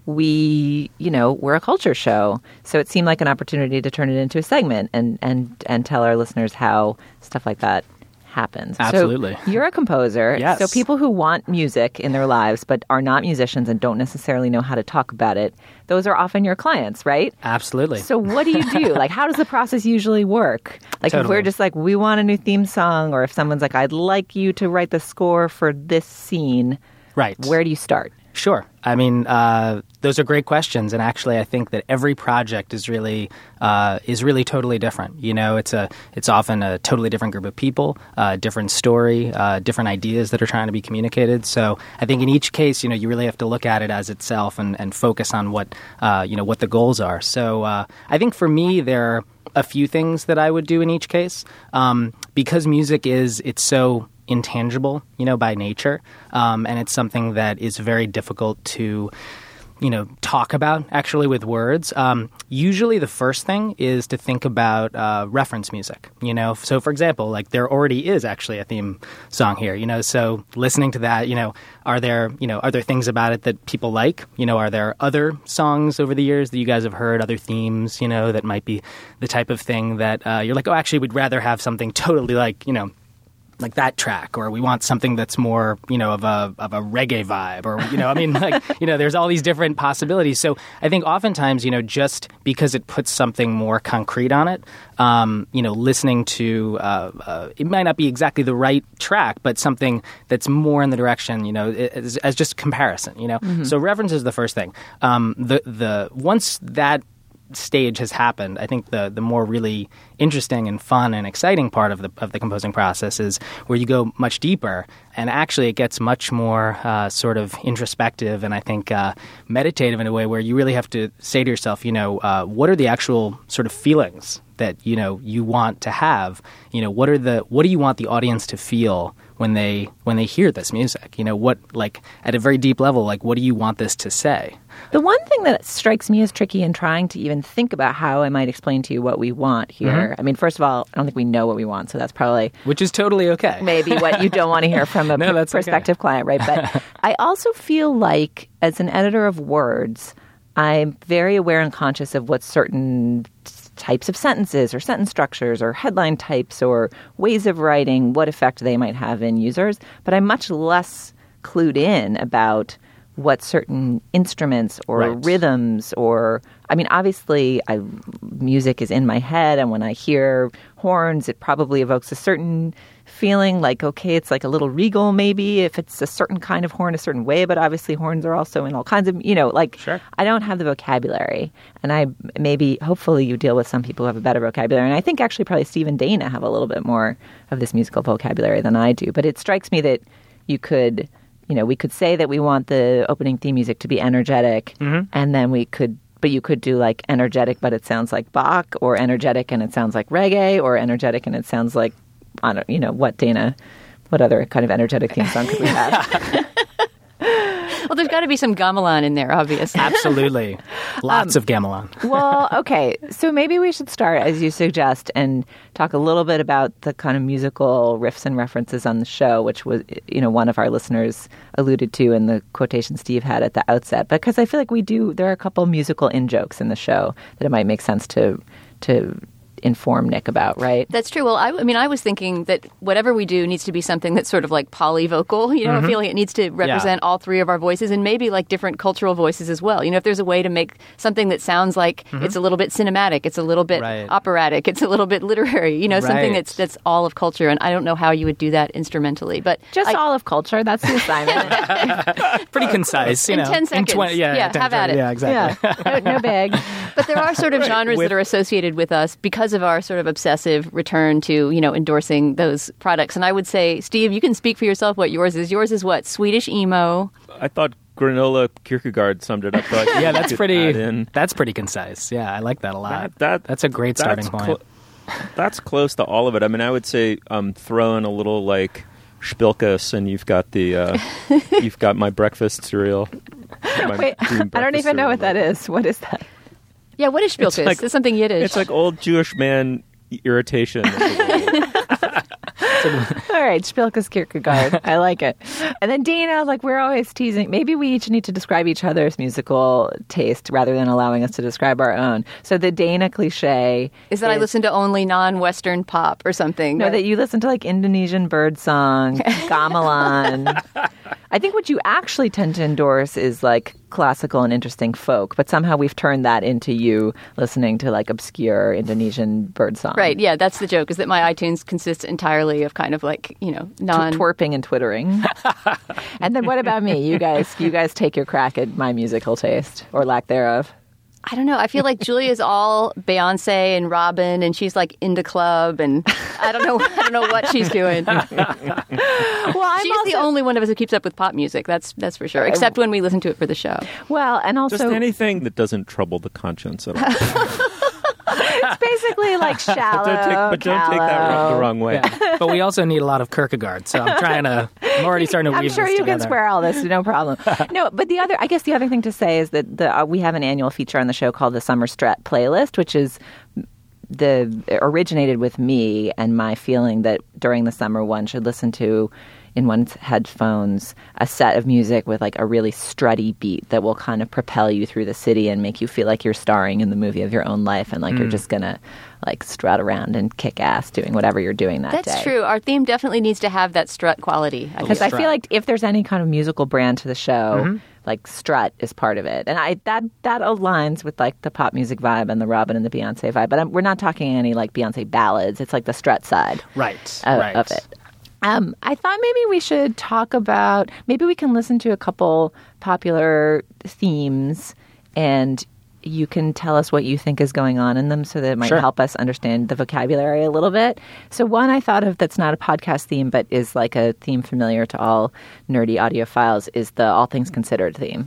we, you know, we're a culture show. So it seemed like an opportunity to turn it into a segment and, and, and tell our listeners how stuff like that happens. Absolutely. So you're a composer. Yes. So people who want music in their lives but are not musicians and don't necessarily know how to talk about it, those are often your clients, right? Absolutely. So what do you do? Like, how does the process usually work? Like, Totally. if we're just like, we want a new theme song, or if someone's like, I'd like you to write the score for this scene, Right. where do you start? Sure. I mean, uh, those are great questions, and actually, I think that every project is really uh, is really totally different. You know, it's a it's often a totally different group of people, uh, different story, uh, different ideas that are trying to be communicated. So, I think in each case, you know, you really have to look at it as itself and, and focus on what uh, you know what the goals are. So, uh, I think for me, there are a few things that I would do in each case, um, because music is it's so intangible, you know, by nature. Um, and it's something that is very difficult to, you know, talk about actually with words. Um, usually the first thing is to think about uh, reference music, you know. So, for example, like there already is actually a theme song here, you know. So listening to that, you know, are there, you know, are there things about it that people like? You know, are there other songs over the years that you guys have heard, other themes, you know, that might be the type of thing that uh, you're like, oh, actually, we'd rather have something totally like, you know, like that track, or we want something that's more, you know, of a of a reggae vibe, or, you know, I mean, like, you know, there's all these different possibilities. So I think oftentimes, you know, just because it puts something more concrete on it, um, you know, listening to, uh, uh, it might not be exactly the right track, but something that's more in the direction, you know, as, as just comparison, you know. Mm-hmm. So reference is the first thing. Um, the the once that stage has happened, I think the the more really interesting and fun and exciting part of the of the composing process is where you go much deeper, and actually it gets much more uh, sort of introspective and I think uh, meditative in a way where you really have to say to yourself, you know, uh, what are the actual sort of feelings that, you know, you want to have? You know, what are the what do you want the audience to feel when they when they hear this music? You know, what, like, at a very deep level, like, what do you want this to say? The one thing that strikes me as tricky in trying to even think about how I might explain to you what we want here. Mm-hmm. I mean, first of all, I don't think we know what we want, so that's probably... Which is totally okay. Maybe what you don't want to hear from a no, pr- prospective okay. client, right? But I also feel like, as an editor of words, I'm very aware and conscious of what certain types of sentences or sentence structures or headline types or ways of writing, what effect they might have in users. But I'm much less clued in about what certain instruments or right. rhythms or, I mean, obviously I, music is in my head, and when I hear horns, it probably evokes a certain feeling, like, okay, it's like a little regal maybe if it's a certain kind of horn a certain way, but obviously horns are also in all kinds of, you know, like, sure. I don't have the vocabulary, and I maybe, hopefully you deal with some people who have a better vocabulary, and I think actually probably Steve and Dana have a little bit more of this musical vocabulary than I do, but it strikes me that you could... You know, we could say that we want the opening theme music to be energetic, mm-hmm. and then we could, but you could do like energetic, but it sounds like Bach, or energetic and it sounds like reggae, or energetic and it sounds like, I don't, you know, what, Dana, what other kind of energetic theme song could we have? Well, there's got to be some gamelan in there, obviously. Absolutely. Lots um, of gamelan. Well, okay. So maybe we should start, as you suggest, and talk a little bit about the kind of musical riffs and references on the show, which was, you know, one of our listeners alluded to in the quotation Steve had at the outset. Because I feel like we do, there are a couple musical in-jokes in the show that it might make sense to to inform Nick about, right? That's true. Well, I, I mean, I was thinking that whatever we do needs to be something that's sort of like polyvocal. You know, mm-hmm. I feel like it needs to represent yeah. all three of our voices and maybe like different cultural voices as well. You know, if there's a way to make something that sounds like mm-hmm. it's a little bit cinematic, it's a little bit right. operatic, it's a little bit literary, you know, right. something that's that's all of culture. And I don't know how you would do that instrumentally, but just I, all of culture. That's the assignment. Pretty concise, you in know. ten seconds. In twenty, yeah, yeah ten, have at it. Yeah, exactly. Yeah. No, no big. But there are sort of genres With, that are associated with us because of our sort of obsessive return to, you know, endorsing those products. And I would say, Steve, you can speak for yourself what yours is. Yours is what? Swedish emo. I thought Granola Kierkegaard summed it up. So yeah, that's pretty. That's pretty concise. Yeah, I like that a lot. That, that that's a great starting point. Cl- that's close to all of it. I mean, I would say um, throw in a little like Spilkus, and you've got the uh, you've got my breakfast cereal. My Wait, I don't even know what that is. What is that? Yeah, what is Spilkus? It's, like, it's something Yiddish. It's like old Jewish man irritation. All right, Spilkus Kierkegaard. I like it. And then Dana, like we're always teasing. Maybe we each need to describe each other's musical taste rather than allowing us to describe our own. So the Dana cliche is that is, I listen to only non-Western pop or something. No, right? that you listen to like Indonesian bird song, gamelan. I think what you actually tend to endorse is like classical and interesting folk, but somehow we've turned that into you listening to like obscure Indonesian bird song. Right, yeah, that's the joke, is that my iTunes consists entirely of kind of like, you know, non... twerping and twittering. And then what about me? You guys, you guys take your crack at my musical taste, or lack thereof. I don't know. I feel like Julia's all Beyonce and Robin, and she's like into club, and I don't know. I don't know what she's doing. Well, I'm she's also, the only one of us who keeps up with pop music. That's that's for sure. Except when we listen to it for the show. Well, and also just anything that doesn't trouble the conscience at all. It's basically like shallow. But don't take, but don't take that the wrong way. Yeah. But we also need a lot of Kierkegaard, so I'm trying to. I'm already starting to. I'm weave sure this you together. can square all this, no problem. No, but the other, I guess, the other thing to say is that the uh, we have an annual feature on the show called the Summer Strat Playlist, which is the originated with me and my feeling that during the summer one should listen to in one's headphones a set of music with like a really strutty beat that will kind of propel you through the city and make you feel like you're starring in the movie of your own life and like mm. you're just gonna like strut around and kick ass doing whatever you're doing that That's day. That's true. Our theme definitely needs to have that strut quality. Because I, I feel like if there's any kind of musical brand to the show, mm-hmm. like strut is part of it. And I that that aligns with like the pop music vibe and the Robin and the Beyonce vibe. But I'm, we're not talking any like Beyonce ballads. It's like the strut side right, of, right. of it. Um, I thought maybe we should talk about, maybe we can listen to a couple popular themes and you can tell us what you think is going on in them so that it might sure. help us understand the vocabulary a little bit. So one I thought of that's not a podcast theme but is like a theme familiar to all nerdy audiophiles is the All Things Considered theme.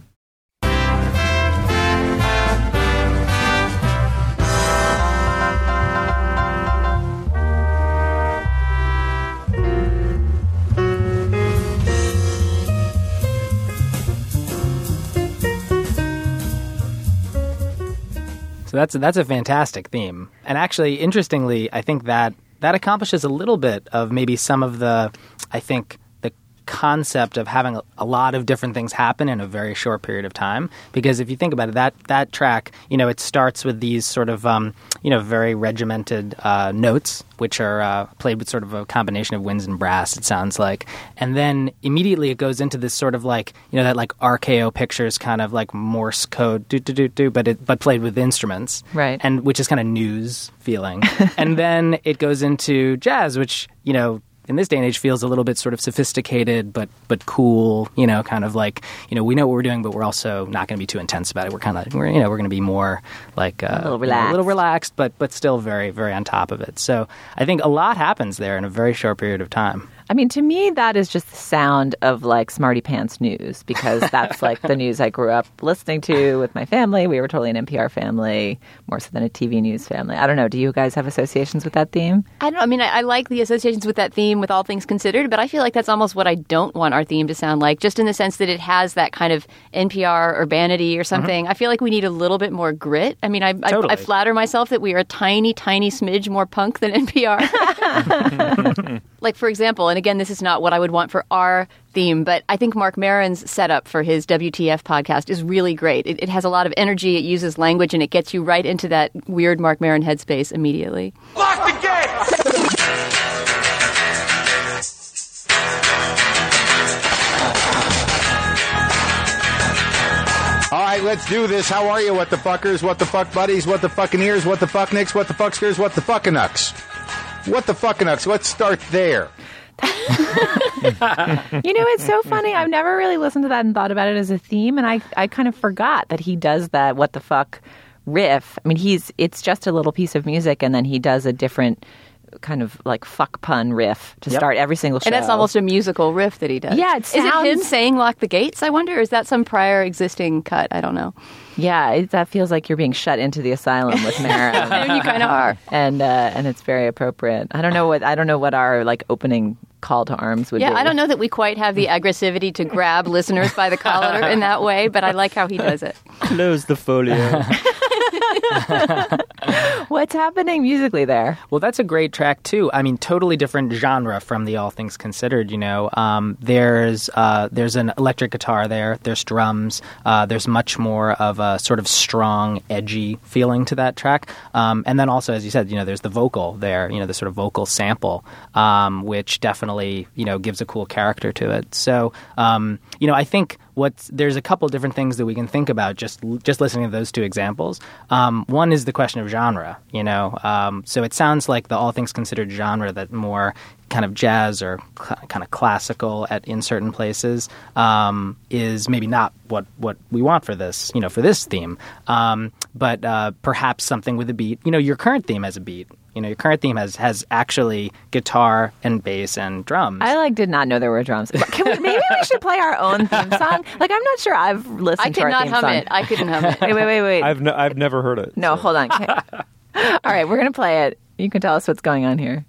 So that's that's a fantastic theme. And actually, interestingly, I think that that accomplishes a little bit of maybe some of the, I think, the concept of having a, a lot of different things happen in a very short period of time. Because if you think about it, that that track, you know, it starts with these sort of, um, you know, very regimented uh, notes, which are uh, played with sort of a combination of winds and brass, it sounds like. And then immediately it goes into this sort of like, you know, that like R K O Pictures kind of like Morse code, do do do do, but it but played with instruments, right? And which is kind of news feeling. And then it goes into jazz, which, you know, in this day and age feels a little bit sort of sophisticated, but but cool, you know, kind of like, you know, we know what we're doing, but we're also not going to be too intense about it. We're kind of, we're, you know, we're going to be more like uh, a little relaxed, you know, a little relaxed, but but still very, very on top of it. So I think a lot happens there in a very short period of time. I mean, to me, that is just the sound of like Smarty Pants news, because that's like the news I grew up listening to with my family. We were totally an N P R family, more so than a T V news family. I don't know. Do you guys have associations with that theme? I don't know. I mean, I, I like the associations with that theme with All Things Considered, but I feel like that's almost what I don't want our theme to sound like, just in the sense that it has that kind of N P R urbanity or something. Mm-hmm. I feel like we need a little bit more grit. I mean, I, totally. I, I flatter myself that we are a tiny, tiny smidge more punk than N P R. Like, for example, and again, this is not what I would want for our theme, but I think Mark Maron's setup for his W T F podcast is really great. It, it has a lot of energy, it uses language, and it gets you right into that weird Mark Maron headspace immediately. Lock the gate! All right, let's do this. How are you, what the fuckers, what the fuck buddies, what the fucking ears, what the fuck nicks, what the fucksters, what the fucking ucks? What the fucking ucks? Let's start there. You know, it's so funny. I've never really listened to that and thought about it as a theme, and I I kind of forgot that he does that what the fuck riff. I mean, he's it's just a little piece of music, and then he does a different kind of like fuck pun riff to Yep. start every single show. And that's almost a musical riff that he does. Yeah, it Is it him sounds- saying lock the gates, I wonder? Or is that some prior existing cut? I don't know. Yeah, it, that feels like you're being shut into the asylum with Maron. And you kind of are. And uh, and it's very appropriate. I don't know what I don't know what our like opening call to arms would Yeah, be. I don't know that we quite have the aggressivity to grab listeners by the collar in that way, but I like how he does it. Close the folio. What's happening musically there? Well, that's a great track too. I mean, totally different genre from the All Things Considered. You know, um, there's uh, there's an electric guitar there. There's drums. Uh, there's much more of a sort of strong, edgy feeling to that track. Um, and then also, as you said, you know, there's the vocal there. You know, the sort of vocal sample, um, which definitely you know gives a cool character to it. So, um, you know, I think. What's, there's a couple different things that we can think about just just listening to those two examples. Um, one is the question of genre, you know. Um, so it sounds like the All Things Considered genre that more kind of jazz or cl- kind of classical at in certain places um, is maybe not what, what we want for this, you know, for this theme. Um, but uh, perhaps something with a beat. You know, your current theme has a beat. You know, your current theme has, has actually guitar and bass and drums. I like did not know there were drums. But can we, maybe we should play our own theme song. Like I'm not sure I've listened I to could our not theme hum song. it. I couldn't hum it. Wait, wait, wait, wait. I've no, I've never heard it. No, hold on. Okay. All right, we're gonna play it. You can tell us what's going on here.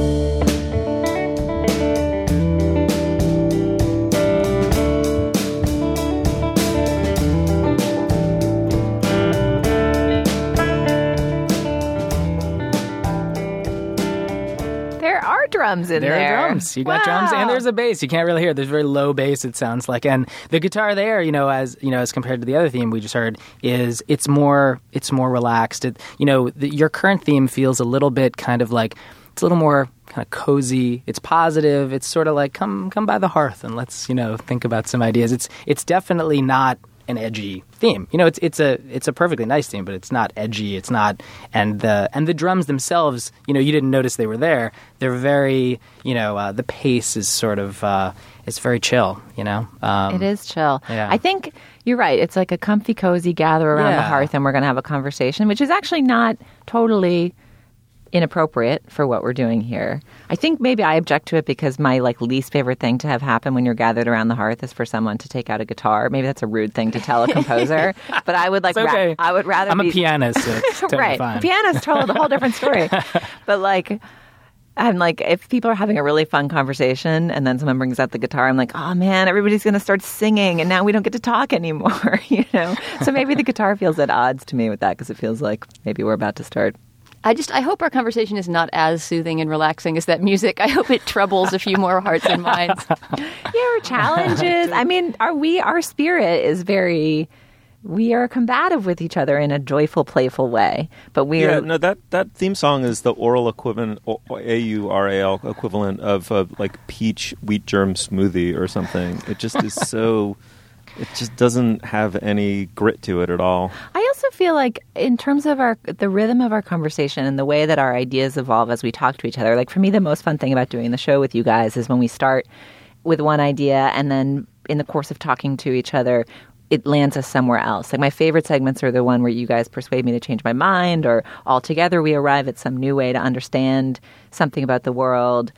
There are drums in there. there. There are drums. You got drums, and there's a bass. You can't really hear it. There's very low bass, it sounds like. And the guitar there, you know, as you know, as compared to the other theme we just heard, is it's more it's more relaxed. It, you know, the, your current theme feels a little bit kind of like it's a little more kind of cozy. It's positive. It's sort of like come come by the hearth and let's you know think about some ideas. It's it's definitely not an edgy theme. You know, it's it's a it's a perfectly nice theme, but it's not edgy. It's not, and the and the drums themselves, you know, you didn't notice they were there. They're very, you know, uh, the pace is sort of uh, it's very chill. You know, um, It is chill. Yeah. I think you're right. It's like a comfy, cozy gather around the Yeah. hearth, and we're going to have a conversation, which is actually not totally inappropriate for what we're doing here. I think maybe I object to it because my like least favorite thing to have happen when you're gathered around the hearth is for someone to take out a guitar. Maybe that's a rude thing to tell a composer, but I would like. It's okay. ra- I would rather. I'm be- a pianist, so it's totally right. fine. Pianist, told a whole different story. But like. I'm like, if people are having a really fun conversation and then someone brings out the guitar, I'm like, oh man, everybody's going to start singing and now we don't get to talk anymore, you know? So maybe the guitar feels at odds to me with that because it feels like maybe we're about to start. I just I hope our conversation is not as soothing and relaxing as that music. I hope it troubles a few more hearts and minds. Yeah, challenges. I mean, are we, our spirit is very, we are combative with each other in a joyful, playful way. But we yeah, are. no, that, that theme song is the oral equivalent, A U R A L equivalent of uh, like peach wheat germ smoothie or something. It just is so, it just doesn't have any grit to it at all. I also feel like in terms of our the rhythm of our conversation and the way that our ideas evolve as we talk to each other, like for me, the most fun thing about doing the show with you guys is when we start with one idea and then in the course of talking to each other, it lands us somewhere else. Like my favorite segments are the one where you guys persuade me to change my mind, or all together we arrive at some new way to understand something about the world.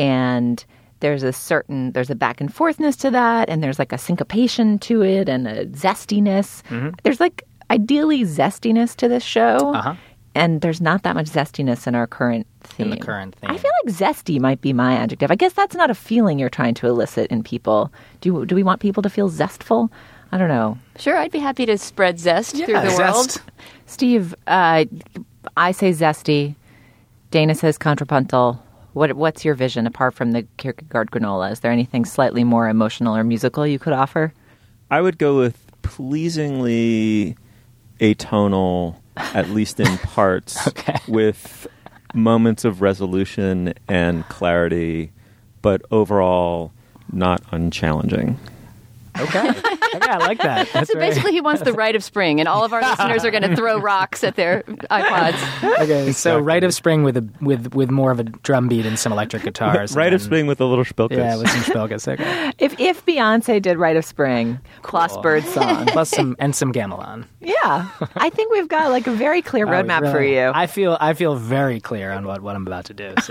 And there's a certain, there's a back and forthness to that, and there's like a syncopation to it and a zestiness. Mm-hmm. There's like ideally zestiness to this show. Uh-huh. And there's not that much zestiness in our current theme. In the current theme. I feel like zesty might be my adjective. I guess that's not a feeling you're trying to elicit in people. Do do we want people to feel zestful? I don't know. Sure, I'd be happy to spread zest Yeah, through the zest. world. Steve, uh, I say zesty. Dana says contrapuntal. What What's your vision apart from the Kierkegaard granola? Is there anything slightly more emotional or musical you could offer? I would go with pleasingly atonal, at least in parts, okay. with moments of resolution and clarity, but overall not unchallenging. Okay. Okay, I like that. That's so basically, very... he wants the Rite of Spring, and all of our listeners are going to throw rocks at their iPods. Okay, so Rite of Spring with a with with more of a drum beat and some electric guitars. Rite of Spring with a little spilkas. Yeah, with some spilkas. Okay. If if Beyonce did Rite of Spring, plus Cool. Bird Song, plus some and some gamelan. Yeah, I think we've got like a very clear Oh, roadmap really? for you. I feel I feel very clear on what, what I'm about to do. So.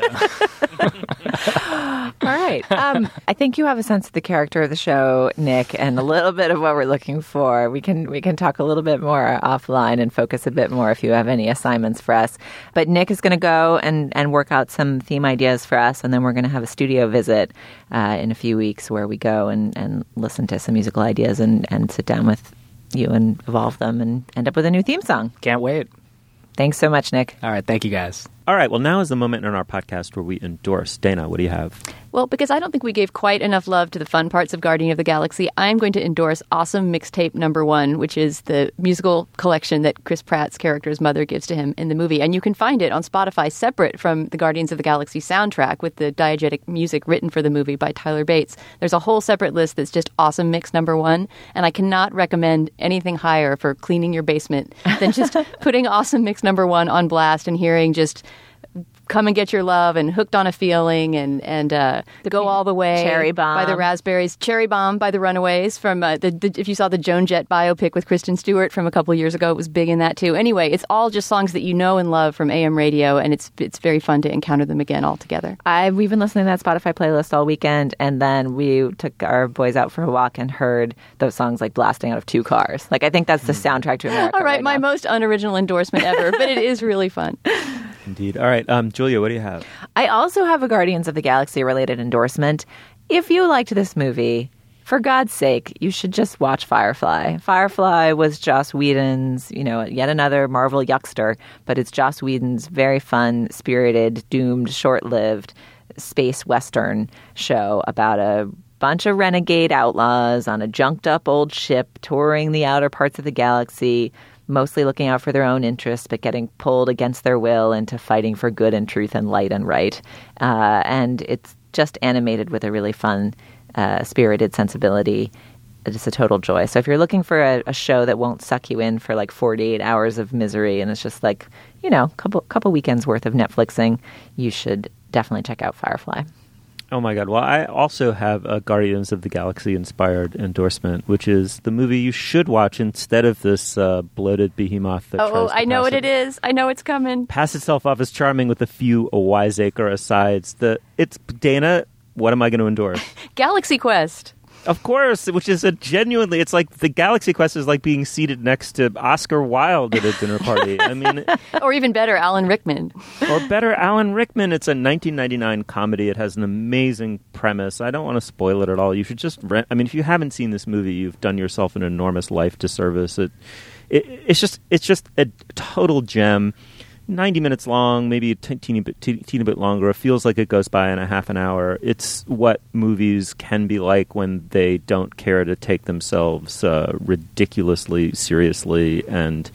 All right. Um, I think you have a sense of the character of the show, Nick, and a little bit of what we're looking for. We can we can talk a little bit more offline and focus a bit more if you have any assignments for us. But Nick is going to go and, and work out some theme ideas for us, and then we're going to have a studio visit uh, in a few weeks where we go and, and listen to some musical ideas and, and sit down with you and evolve them and end up with a new theme song. Can't wait. Thanks so much, Nick. All right. Thank you, guys. All right, well, now is the moment in our podcast where we endorse. Dana, what do you have? Well, because I don't think we gave quite enough love to the fun parts of Guardian of the Galaxy, I'm going to endorse Awesome Mixtape Number One, which is the musical collection that Chris Pratt's character's mother gives to him in the movie. And you can find it on Spotify separate from the Guardians of the Galaxy soundtrack with the diegetic music written for the movie by Tyler Bates. There's a whole separate list that's just Awesome Mix Number One, and I cannot recommend anything higher for cleaning your basement than just putting Awesome Mix Number One on blast and hearing just Come and Get Your Love and Hooked on a Feeling and, and uh, Go All the Way Cherry Bomb by the Raspberries, Cherry Bomb by the Runaways from uh, the, the if you saw the Joan Jett biopic with Kristen Stewart from a couple of years ago, it was big in that too. Anyway, it's all just songs that you know and love from A M radio, and it's it's very fun to encounter them again all together. I we've been listening to that Spotify playlist all weekend, and then we took our boys out for a walk and heard those songs like blasting out of two cars. Like I think that's the soundtrack to America. All right, right my now. most unoriginal endorsement ever, but it is really fun. Indeed. All right, um, Julia, what do you have? I also have a Guardians of the Galaxy related endorsement. If you liked this movie, for God's sake, you should just watch Firefly. Firefly was Joss Whedon's, you know, yet another Marvel yuckster, but it's Joss Whedon's very fun, spirited, doomed, short-lived space western show about a bunch of renegade outlaws on a junked-up old ship touring the outer parts of the galaxy, mostly looking out for their own interests, but getting pulled against their will into fighting for good and truth and light and right. Uh, and it's just animated with a really fun, uh, spirited sensibility. It's a total joy. So if you're looking for a, a show that won't suck you in for like forty-eight hours of misery and it's just like, you know, a couple, couple weekends worth of Netflixing, you should definitely check out Firefly. Oh my God. Well, I also have a Guardians of the Galaxy inspired endorsement, which is the movie you should watch instead of this uh, bloated behemoth that Oh, tries to I know pass what it is. I know it's coming. Pass itself off as charming with a few wiseacre asides. The it's Dana, what am I going to endorse? Galaxy Quest. Of course, which is a genuinely, it's like the Galaxy Quest is like being seated next to Oscar Wilde at a dinner party. I mean, or even better, Alan Rickman. Or better, Alan Rickman. It's a nineteen ninety-nine comedy. It has an amazing premise. I don't want to spoil it at all. You should just rent. I mean, if you haven't seen this movie, you've done yourself an enormous life disservice. It, it it's just it's just a total gem. ninety minutes long, maybe a t- teeny bit, t- teeny bit longer. It feels like it goes by in a half an hour. It's what movies can be like when they don't care to take themselves uh, ridiculously seriously, and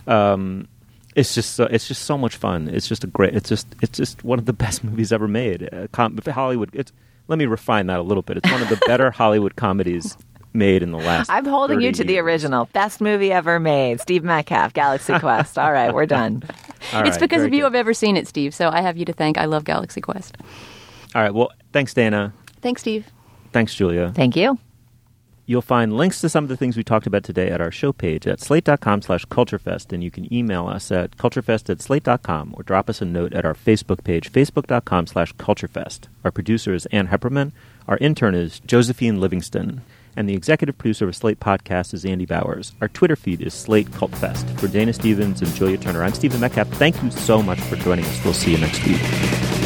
um, it's just so, it's just so much fun. It's just a great. It's just it's just one of the best movies ever made. Uh, com- Hollywood. It's let me refine that a little bit. It's one of the better Hollywood comedies made in the last I'm holding you to years. the original. Best movie ever made. Steve Metcalf, Galaxy Quest. All right, we're done. All it's right, because very of you good. I've ever seen it, Steve, so I have you to thank. I love Galaxy Quest. All right. Well, thanks, Dana. Thanks, Steve. Thanks, Julia. Thank you. You'll find links to some of the things we talked about today at our show page at slate.com slash culturefest, and you can email us at culturefest at slate dot com or drop us a note at our Facebook page, facebook.com slash culturefest. Our producer is Ann Hepperman. Our intern is Josephine Livingston. And the executive producer of Slate Podcast is Andy Bowers. Our Twitter feed is Slate Cult Fest. For Dana Stevens and Julia Turner, I'm Stephen Metcalf. Thank you so much for joining us. We'll see you next week.